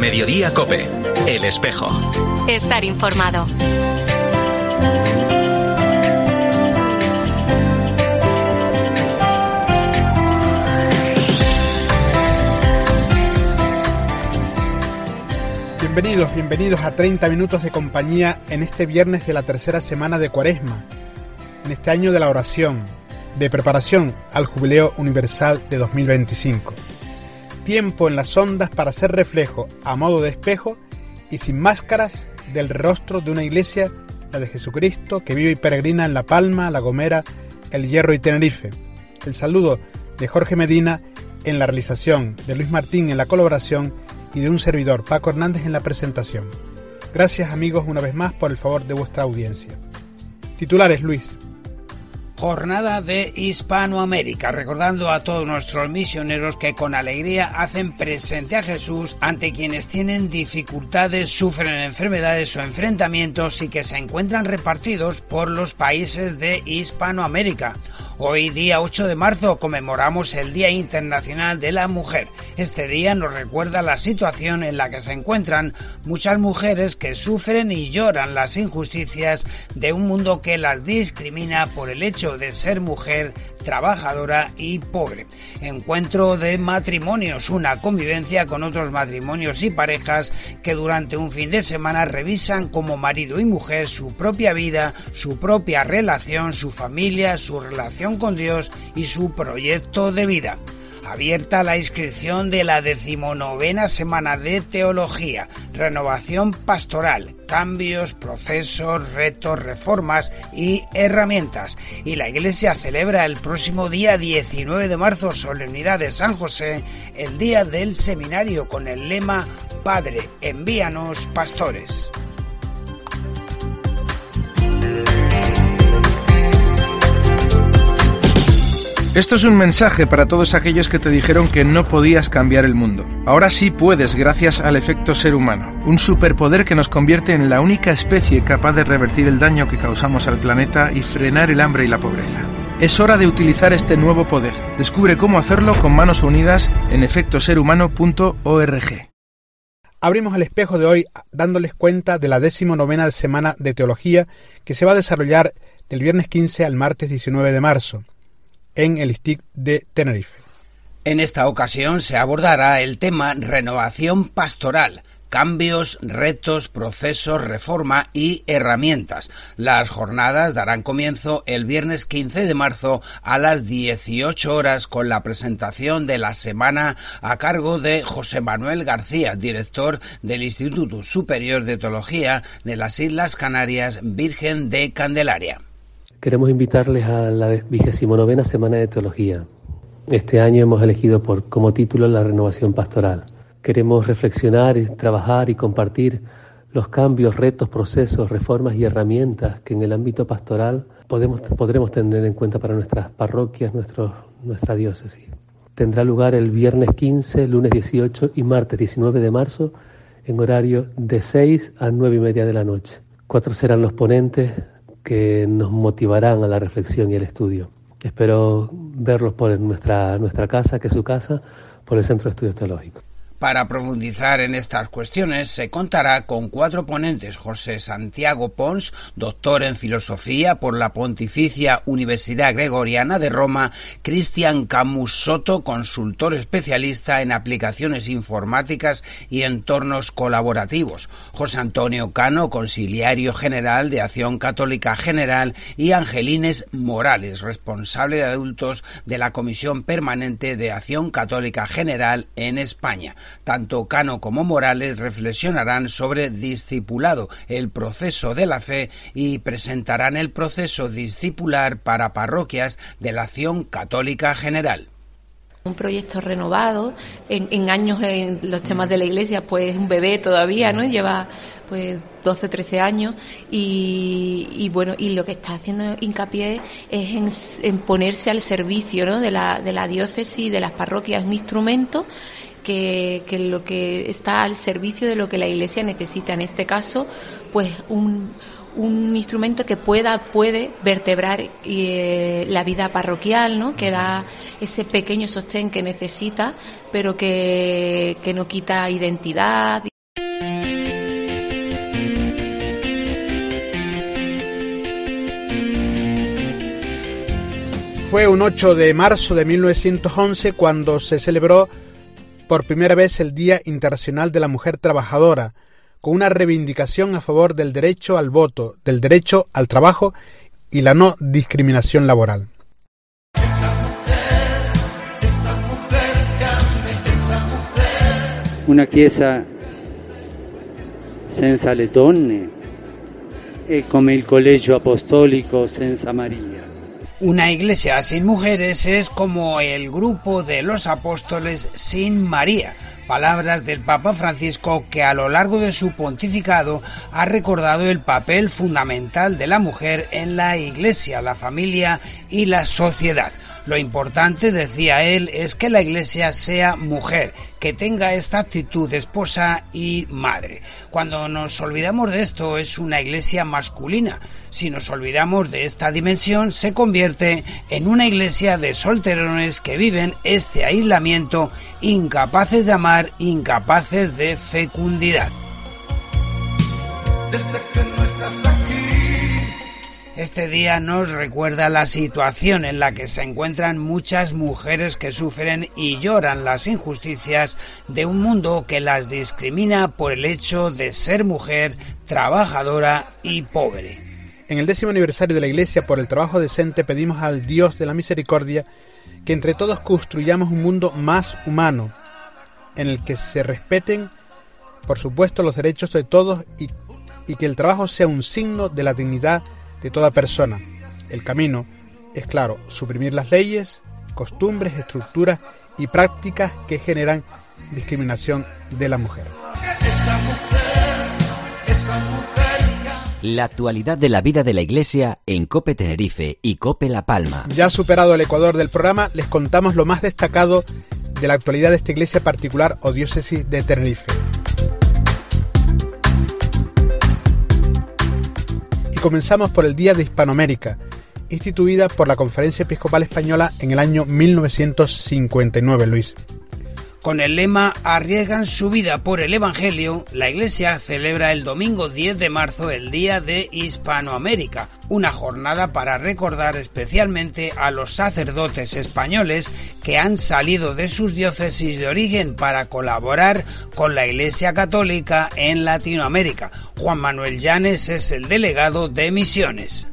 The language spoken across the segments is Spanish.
Mediodía COPE. El Espejo. Estar informado. Bienvenidos a 30 minutos de compañía en este viernes de la tercera semana de Cuaresma, en este año de la oración, de preparación al Jubileo Universal de 2025. Tiempo en las ondas para hacer reflejo, a modo de espejo y sin máscaras, del rostro de una iglesia, la de Jesucristo, que vive y peregrina en La Palma, La Gomera, El Hierro y Tenerife. El saludo de Jorge Medina en la realización, de Luis Martín en la colaboración y de un servidor, Paco Hernández, en la presentación. Gracias, amigos, una vez más por el favor de vuestra audiencia. Titulares, Luis. Jornada de Hispanoamérica, recordando a todos nuestros misioneros que con alegría hacen presente a Jesús ante quienes tienen dificultades, sufren enfermedades o enfrentamientos y que se encuentran repartidos por los países de Hispanoamérica. Hoy, día 8 de marzo, conmemoramos el Día Internacional de la Mujer. Este día nos recuerda la situación en la que se encuentran muchas mujeres que sufren y lloran las injusticias de un mundo que las discrimina por el hecho de ser mujer, trabajadora y pobre. Encuentro de matrimonios, una convivencia con otros matrimonios y parejas que durante un fin de semana revisan como marido y mujer su propia vida, su propia relación, su familia, su relación con Dios y su proyecto de vida. Abierta la inscripción de la 19ª Semana de Teología, Renovación Pastoral, Cambios, Procesos, Retos, Reformas y Herramientas. Y la Iglesia celebra el próximo día 19 de marzo, solemnidad de San José, el día del seminario, con el lema Padre, envíanos pastores. Esto es un mensaje para todos aquellos que te dijeron que no podías cambiar el mundo. Ahora sí puedes, gracias al efecto ser humano, un superpoder que nos convierte en la única especie capaz de revertir el daño que causamos al planeta y frenar el hambre y la pobreza. Es hora de utilizar este nuevo poder. Descubre cómo hacerlo con manos unidas en efectoserhumano.org. Abrimos el espejo de hoy dándoles cuenta de la 19ª Semana de Teología que se va a desarrollar del viernes 15 al martes 19 de marzo. En el ISTIC de Tenerife. En esta ocasión se abordará el tema Renovación Pastoral, Cambios, Retos, Procesos, Reforma y Herramientas. Las jornadas darán comienzo el viernes 15 de marzo a las 18 horas con la presentación de la semana a cargo de José Manuel García, director del Instituto Superior de Teología de las Islas Canarias Virgen de Candelaria. Queremos invitarles a la 29ª Semana de Teología. Este año hemos elegido como título la renovación pastoral. Queremos reflexionar, trabajar y compartir los cambios, retos, procesos, reformas y herramientas que en el ámbito pastoral podremos tener en cuenta para nuestras parroquias, nuestra diócesis. Tendrá lugar el viernes 15, lunes 18 y martes 19 de marzo en horario de 6 a 9 y media de la noche. 4 serán los ponentes que nos motivarán a la reflexión y el estudio. Espero verlos por nuestra casa, que es su casa, por el Centro de Estudios Teológicos. Para profundizar en estas cuestiones se contará con 4 ponentes: José Santiago Pons, doctor en Filosofía por la Pontificia Universidad Gregoriana de Roma; Cristian Camus Soto, consultor especialista en aplicaciones informáticas y entornos colaborativos; José Antonio Cano, conciliario general de Acción Católica General; y Angelines Morales, responsable de adultos de la Comisión Permanente de Acción Católica General en España. Tanto Cano como Morales reflexionarán sobre discipulado, el proceso de la fe, y presentarán el proceso discipular para parroquias de la Acción Católica General. Un proyecto renovado, en años en los temas de la Iglesia, pues un bebé todavía, ¿no? Lleva pues 12 o 13 años y bueno, y lo que está haciendo hincapié es en ponerse al servicio, ¿no? de la diócesis, de las parroquias, un instrumento que lo que está al servicio de lo que la Iglesia necesita. En este caso, pues un instrumento que puede vertebrar la vida parroquial, ¿no? Que da ese pequeño sostén que necesita, pero que no quita identidad. Fue un 8 de marzo de 1911 cuando se celebró por primera vez el Día Internacional de la Mujer Trabajadora, con una reivindicación a favor del derecho al voto, del derecho al trabajo y la no discriminación laboral. Una chiesa senza le donne è come il collegio apostolico senza Maria. Una iglesia sin mujeres es como el grupo de los apóstoles sin María. Palabras del Papa Francisco, que a lo largo de su pontificado ha recordado el papel fundamental de la mujer en la iglesia, la familia y la sociedad. Lo importante, decía él, es que la iglesia sea mujer, que tenga esta actitud de esposa y madre. Cuando nos olvidamos de esto, es una iglesia masculina. Si nos olvidamos de esta dimensión, se convierte en una iglesia de solterones que viven este aislamiento, incapaces de amar, incapaces de fecundidad. Desde que no estás aquí. Este día nos recuerda la situación en la que se encuentran muchas mujeres que sufren y lloran las injusticias de un mundo que las discrimina por el hecho de ser mujer, trabajadora y pobre. En el 10º aniversario de la Iglesia por el trabajo decente pedimos al Dios de la misericordia que entre todos construyamos un mundo más humano, en el que se respeten, por supuesto, los derechos de todos y que el trabajo sea un signo de la dignidad de toda persona. El camino es, claro, suprimir las leyes, costumbres, estructuras y prácticas que generan discriminación de la mujer. La actualidad de la vida de la Iglesia en COPE Tenerife y COPE La Palma. Ya superado el ecuador del programa, les contamos lo más destacado de la actualidad de esta iglesia particular o diócesis de Tenerife. Y comenzamos por el Día de Hispanoamérica, instituida por la Conferencia Episcopal Española en el año 1959, Luis. Con el lema «Arriesgan su vida por el Evangelio», la Iglesia celebra el domingo 10 de marzo el Día de Hispanoamérica, una jornada para recordar especialmente a los sacerdotes españoles que han salido de sus diócesis de origen para colaborar con la Iglesia Católica en Latinoamérica. Juan Manuel Llanes es el delegado de Misiones.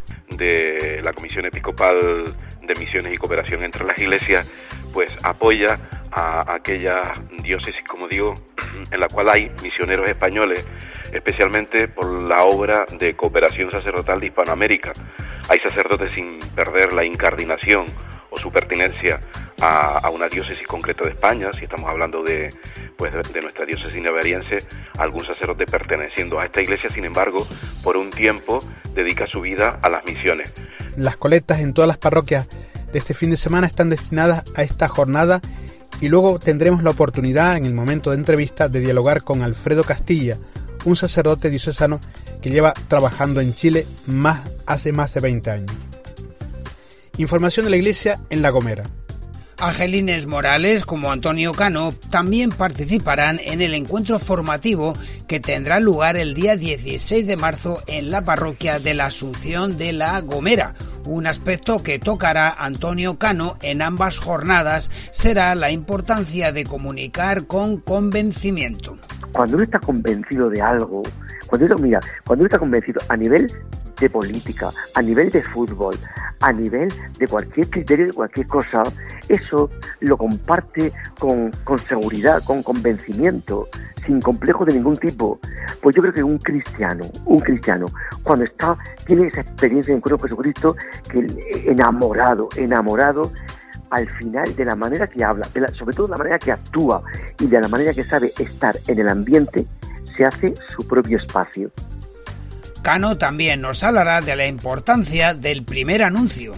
De la Comisión Episcopal de Misiones y Cooperación entre las Iglesias, pues apoya a aquella diócesis, como digo, en la cual hay misioneros españoles, especialmente por la obra de cooperación sacerdotal de Hispanoamérica. Hay sacerdotes sin perder la incardinación o su pertenencia a una diócesis concreta de España. Si estamos hablando de nuestra diócesis navariense, algún sacerdote perteneciendo a esta iglesia, sin embargo, por un tiempo dedica su vida a las misiones. Las colectas en todas las parroquias de este fin de semana están destinadas a esta jornada y luego tendremos la oportunidad en el momento de entrevista de dialogar con Alfredo Castilla, un sacerdote diocesano que lleva trabajando en Chile hace más de 20 años. Información de la Iglesia en La Gomera. Angelines Morales, como Antonio Cano, también participarán en el encuentro formativo que tendrá lugar el día 16 de marzo en la parroquia de la Asunción de La Gomera. Un aspecto que tocará Antonio Cano en ambas jornadas será la importancia de comunicar con convencimiento. Cuando uno está convencido de algo, cuando uno está convencido a nivel de política, a nivel de fútbol, a nivel de cualquier criterio, de cualquier cosa, eso lo comparte con seguridad, con convencimiento, sin complejo de ningún tipo. Pues yo creo que un cristiano, cuando tiene esa experiencia de encuentro con Jesucristo, que enamorado, al final de la manera que habla, sobre todo de la manera que actúa y de la manera que sabe estar en el ambiente, se hace su propio espacio. Cano también nos hablará de la importancia del primer anuncio.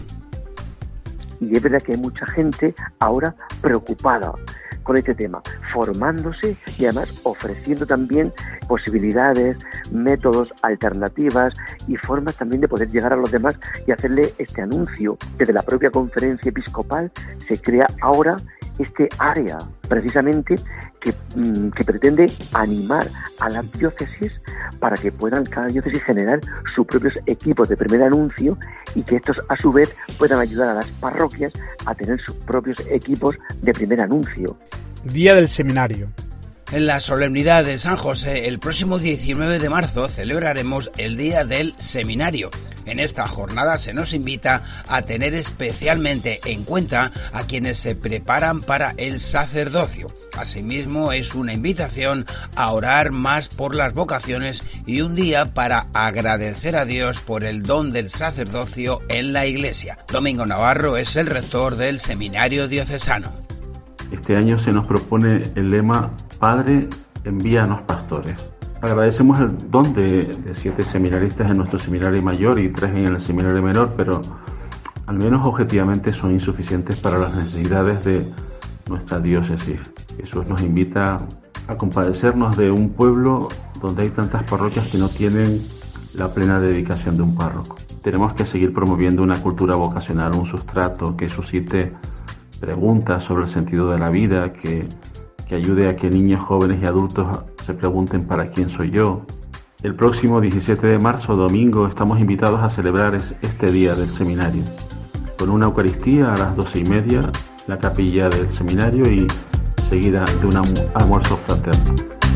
Y es verdad que hay mucha gente ahora preocupada con este tema, formándose y además ofreciendo también posibilidades, métodos, alternativas y formas también de poder llegar a los demás y hacerle este anuncio. Desde la propia Conferencia Episcopal se crea ahora este área precisamente que pretende animar a las diócesis para que puedan cada diócesis generar sus propios equipos de primer anuncio y que estos a su vez puedan ayudar a las parroquias a tener sus propios equipos de primer anuncio. Día del Seminario. En la solemnidad de San José, el próximo 19 de marzo celebraremos el Día del Seminario. En esta jornada se nos invita a tener especialmente en cuenta a quienes se preparan para el sacerdocio. Asimismo, es una invitación a orar más por las vocaciones y un día para agradecer a Dios por el don del sacerdocio en la Iglesia. Domingo Navarro es el rector del Seminario Diocesano. Este año se nos propone el lema Padre, envíanos pastores. Agradecemos el don de 7 seminaristas en nuestro seminario mayor y 3 en el seminario menor, pero al menos objetivamente son insuficientes para las necesidades de nuestra diócesis. Jesús nos invita a compadecernos de un pueblo donde hay tantas parroquias que no tienen la plena dedicación de un párroco. Tenemos que seguir promoviendo una cultura vocacional, un sustrato que suscite preguntas sobre el sentido de la vida, que ayude a que niños, jóvenes y adultos se pregunten ¿para quién soy yo? El próximo 17 de marzo, domingo, estamos invitados a celebrar este día del seminario, con una Eucaristía a las 12:30, la capilla del seminario y seguida de un almuerzo fraterno.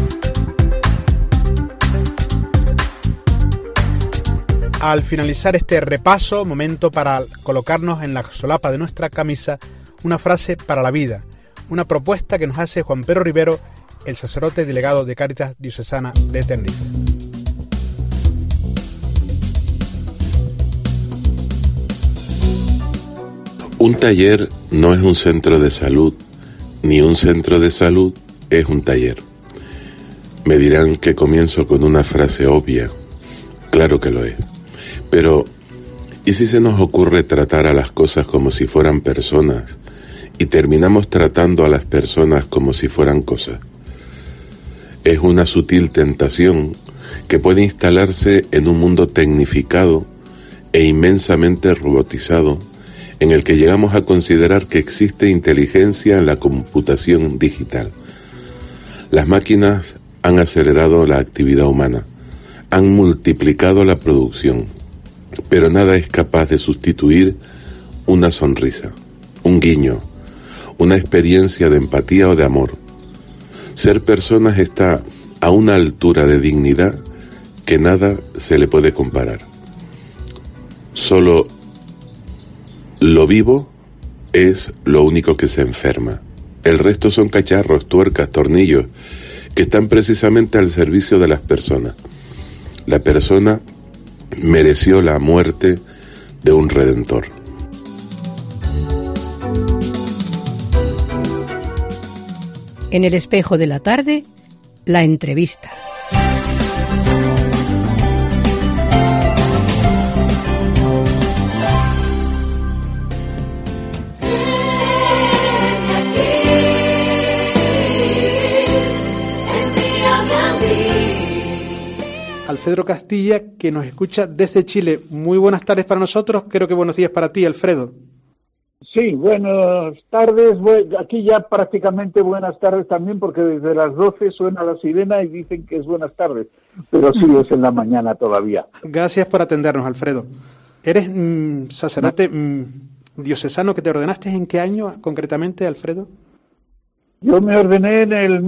Al finalizar este repaso, momento para colocarnos en la solapa de nuestra camisa una frase para la vida, una propuesta que nos hace Juan Pedro Rivero, el sacerdote delegado de Cáritas Diocesana de Tenerife. Un taller no es un centro de salud, ni un centro de salud es un taller. Me dirán que comienzo con una frase obvia. Claro que lo es. Pero, ¿y si se nos ocurre tratar a las cosas como si fueran personas y terminamos tratando a las personas como si fueran cosas? Es una sutil tentación que puede instalarse en un mundo tecnificado e inmensamente robotizado, en el que llegamos a considerar que existe inteligencia en la computación digital. Las máquinas han acelerado la actividad humana, han multiplicado la producción, pero nada es capaz de sustituir una sonrisa, un guiño, una experiencia de empatía o de amor. Ser personas está a una altura de dignidad que nada se le puede comparar. Solo lo vivo es lo único que se enferma. El resto son cacharros, tuercas, tornillos, que están precisamente al servicio de las personas. La persona mereció la muerte de un redentor. En el espejo de la tarde, la entrevista. Alfredo Castilla, que nos escucha desde Chile. Muy buenas tardes para nosotros, creo que buenos días para ti, Alfredo. Sí, buenas tardes. Aquí ya prácticamente buenas tardes también, porque desde las 12 suena la sirena y dicen que es buenas tardes, pero sí es en la mañana todavía. Gracias por atendernos, Alfredo. Eres sacerdote diocesano que te ordenaste ¿en qué año concretamente, Alfredo? Yo me ordené en el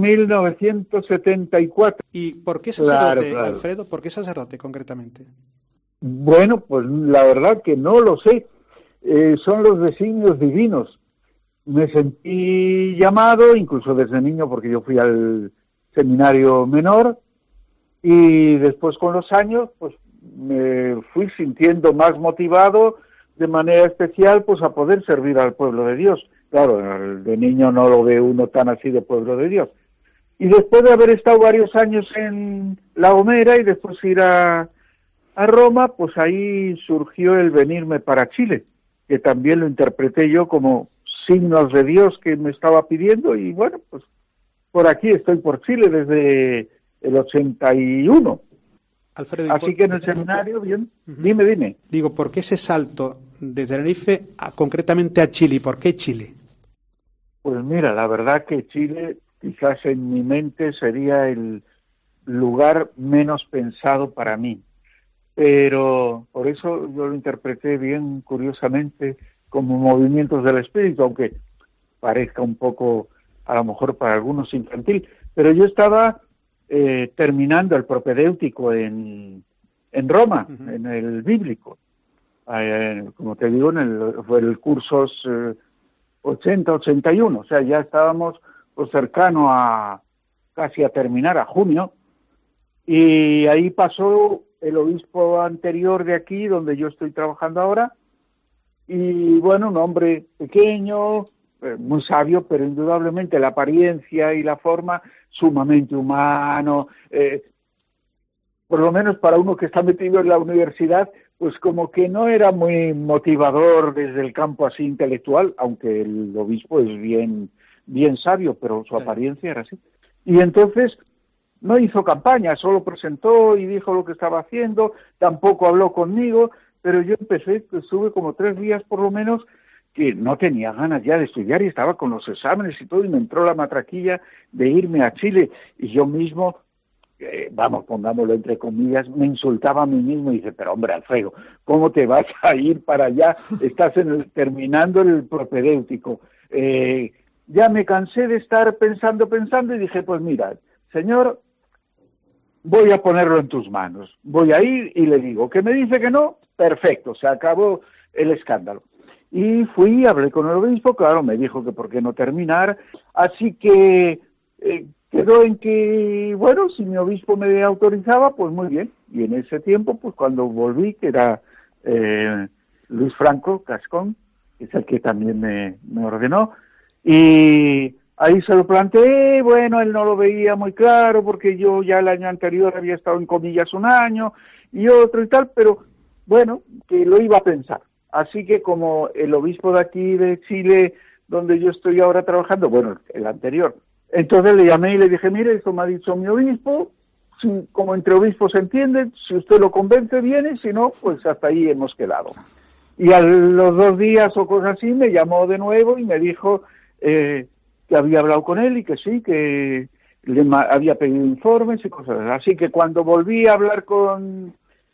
1974. ¿Y por qué sacerdote, claro. Alfredo? ¿Por qué sacerdote concretamente? Bueno, pues la verdad que no lo sé. Son los designios divinos. Me sentí llamado, incluso desde niño, porque yo fui al seminario menor, y después con los años, pues me fui sintiendo más motivado de manera especial, pues a poder servir al pueblo de Dios. Claro, de niño no lo ve uno tan así de pueblo de Dios. Y después de haber estado varios años en La Gomera y después ir a Roma, pues ahí surgió el venirme para Chile, que también lo interpreté yo como signos de Dios que me estaba pidiendo, y bueno, pues por aquí estoy por Chile desde el 81. Alfredo, así que en el seminario, bien, dime. Digo, ¿por qué ese salto de Tenerife concretamente a Chile? ¿Y por qué Chile? Pues mira, la verdad que Chile quizás en mi mente sería el lugar menos pensado para mí, pero por eso yo lo interpreté bien curiosamente como movimientos del espíritu, aunque parezca un poco, a lo mejor para algunos infantil, pero yo estaba terminando el propedéutico en Roma, en el bíblico, como te digo, fue el cursos 80-81, o sea, ya estábamos pues cercano a casi a terminar, a junio, y ahí pasó el obispo anterior de aquí, donde yo estoy trabajando ahora, y bueno, un hombre pequeño, muy sabio, pero indudablemente la apariencia y la forma sumamente humano, por lo menos para uno que está metido en la universidad, pues como que no era muy motivador desde el campo así intelectual, aunque el obispo es bien sabio, pero su apariencia era así. Y entonces no hizo campaña, solo presentó y dijo lo que estaba haciendo, tampoco habló conmigo, pero yo estuve como 3 días por lo menos, que no tenía ganas ya de estudiar y estaba con los exámenes y todo, y me entró la matraquilla de irme a Chile, y yo mismo, pongámoslo entre comillas, me insultaba a mí mismo y dice, pero hombre, Alfredo, ¿cómo te vas a ir para allá? Estás terminando el propedéutico. Ya me cansé de estar pensando y dije, pues mira, señor, voy a ponerlo en tus manos. Voy a ir y le digo, ¿que me dice que no? Perfecto, se acabó el escándalo. Y fui, hablé con el obispo, claro, me dijo que por qué no terminar, así que quedó en que, bueno, si mi obispo me autorizaba, pues muy bien. Y en ese tiempo, pues cuando volví, que era Luis Franco Cascón, que es el que también me ordenó, y ahí se lo planteé, bueno, él no lo veía muy claro, porque yo ya el año anterior había estado en comillas 1 año, y otro y tal, pero bueno, que lo iba a pensar. Así que como el obispo de aquí de Chile, donde yo estoy ahora trabajando, bueno, el anterior, entonces le llamé y le dije, mire, esto me ha dicho mi obispo, como entre obispos se entiende, si usted lo convence viene, si no, pues hasta ahí hemos quedado. Y a los 2 días o cosas así me llamó de nuevo y me dijo que había hablado con él y que sí, que le había pedido informes y cosas así. Así que cuando volví a hablar con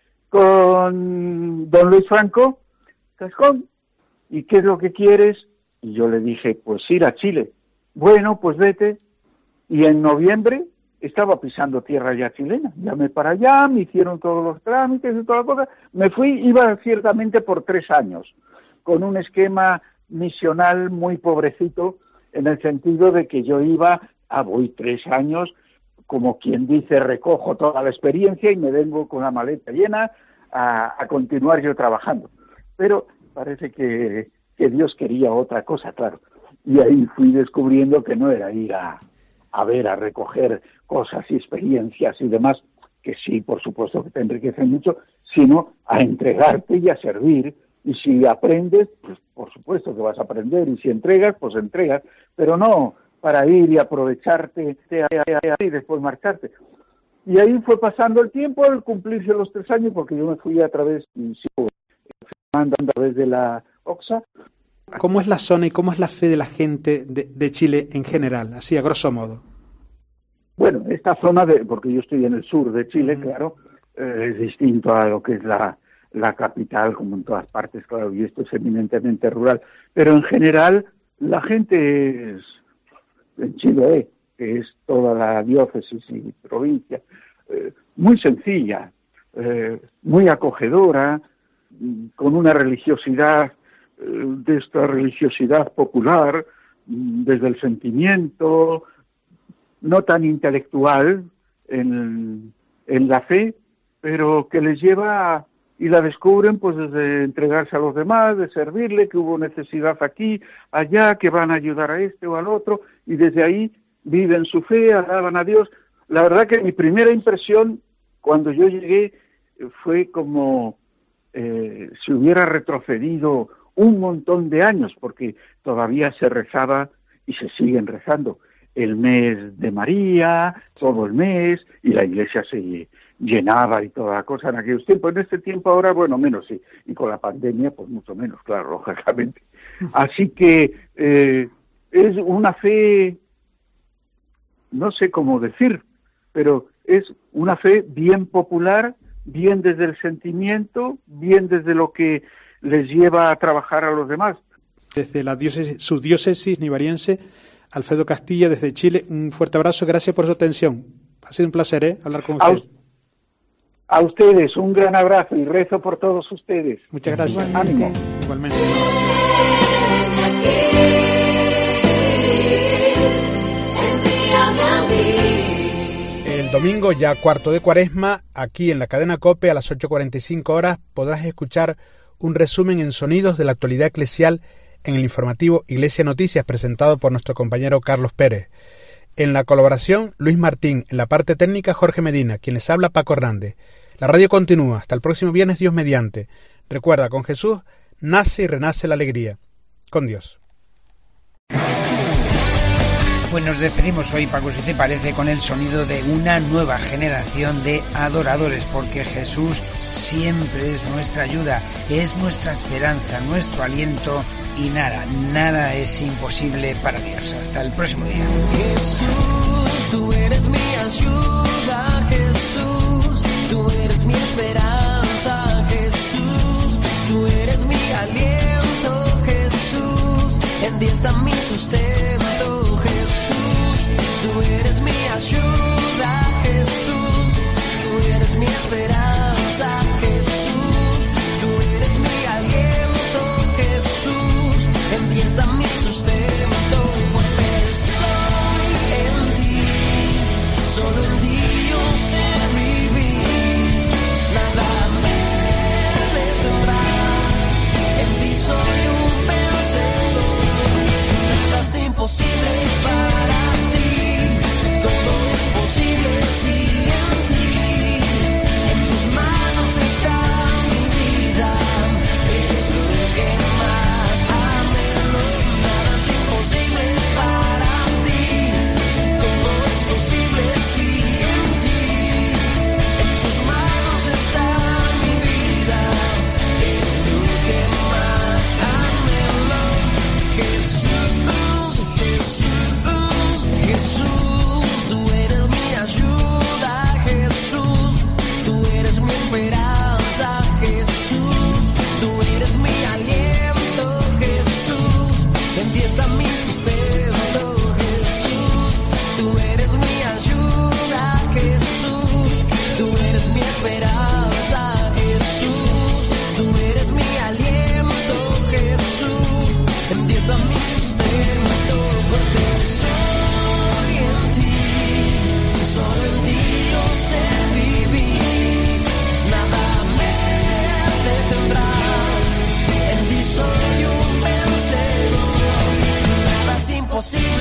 don Luis Franco Cascón, ¿y qué es lo que quieres? Y yo le dije, pues ir a Chile. Bueno, pues vete. Y en noviembre estaba pisando tierra ya chilena. Llamé para allá, me hicieron todos los trámites y toda la cosa. Me fui, iba ciertamente por 3 años, con un esquema misional muy pobrecito, en el sentido de que yo iba, voy 3 años, como quien dice, recojo toda la experiencia y me vengo con la maleta llena a continuar yo trabajando. Pero parece que Dios quería otra cosa, claro. Y ahí fui descubriendo que no era ir a ver, a recoger cosas y experiencias y demás, que sí, por supuesto que te enriquecen mucho, sino a entregarte y a servir. Y si aprendes, pues por supuesto que vas a aprender, y si entregas, pues entregas, pero no para ir y aprovecharte y después marcharte. Y ahí fue pasando el tiempo al cumplirse los 3 años, porque yo me fui a través de la OXA. ¿Cómo es la zona y cómo es la fe de la gente de Chile en general, así a grosso modo? Bueno, esta zona, porque yo estoy en el sur de Chile, claro, es distinto a lo que es la capital, como en todas partes, claro, y esto es eminentemente rural. Pero en general, la gente en Chile, que es toda la diócesis y provincia, muy sencilla, muy acogedora, con una religiosidad, de esta religiosidad popular, desde el sentimiento, no tan intelectual en la fe, pero que les lleva y la descubren pues desde entregarse a los demás, de servirle, que hubo necesidad aquí, allá, que van a ayudar a este o al otro, y desde ahí viven su fe, alaban a Dios. La verdad que mi primera impresión cuando yo llegué fue como si hubiera retrocedido un montón de años, porque todavía se rezaba y se siguen rezando el mes de María, todo el mes, y la iglesia se llenaba y toda la cosa en aquellos tiempos. En este tiempo ahora, bueno, menos sí, y con la pandemia, pues mucho menos, claro, lógicamente. Así que es una fe, no sé cómo decir, pero es una fe bien popular, bien desde el sentimiento, bien desde lo que les lleva a trabajar a los demás. Desde la diócesis, su diócesis nivariense, Alfredo Castilla, desde Chile, un fuerte abrazo, gracias por su atención. Ha sido un placer hablar con usted. A ustedes, un gran abrazo y rezo por todos ustedes. Muchas gracias. Ánimo. Igualmente. El domingo, ya cuarto de Cuaresma, aquí en la cadena COPE a las 8:45 horas podrás escuchar un resumen en sonidos de la actualidad eclesial en el informativo Iglesia Noticias, presentado por nuestro compañero Carlos Pérez. En la colaboración, Luis Martín. En la parte técnica, Jorge Medina. Quien les habla, Paco Hernández. La radio continúa. Hasta el próximo viernes, Dios mediante. Recuerda, con Jesús nace y renace la alegría. Con Dios. Pues nos despedimos hoy, Paco, si te parece, con el sonido de una nueva generación de adoradores, porque Jesús siempre es nuestra ayuda, es nuestra esperanza, nuestro aliento, y nada es imposible para Dios. Hasta el próximo día. Jesús, tú eres mi ayuda, Jesús, tú eres mi esperanza, Jesús, tú eres mi aliento, Jesús, en ti está mi sustento, Jesús, tú eres mi ayuda, Jesús, tú eres mi esperanza, Jesús, tú eres mi aliento, Jesús, en ti está mi sustento, fuerte soy en ti, solo en ti yo sé vivir, nada me detendrá, en ti soy un vencedor, nada es imposible para ti, todo es posible si en ti, en tus manos está mi vida, eres lo que más anhelo, nada es imposible para ti, todo es posible si en ti, en tus manos está mi vida, eres lo que más anhelo, Jesús, Jesús, Jesús, tú eres mi ayuda, Jesús, tú eres mi esperanza, Jesús, tú eres mi aliento, Jesús, en ti está mi sustento, Jesús, tú eres mi ayuda, Jesús, tú eres mi esperanza, Jesús, tú eres mi aliento, Jesús, en ti está mi sustento, fuerte soy en ti, solo en ti yo sé vivir, nada me detendrá, en ti soy un vencedor, nada es imposible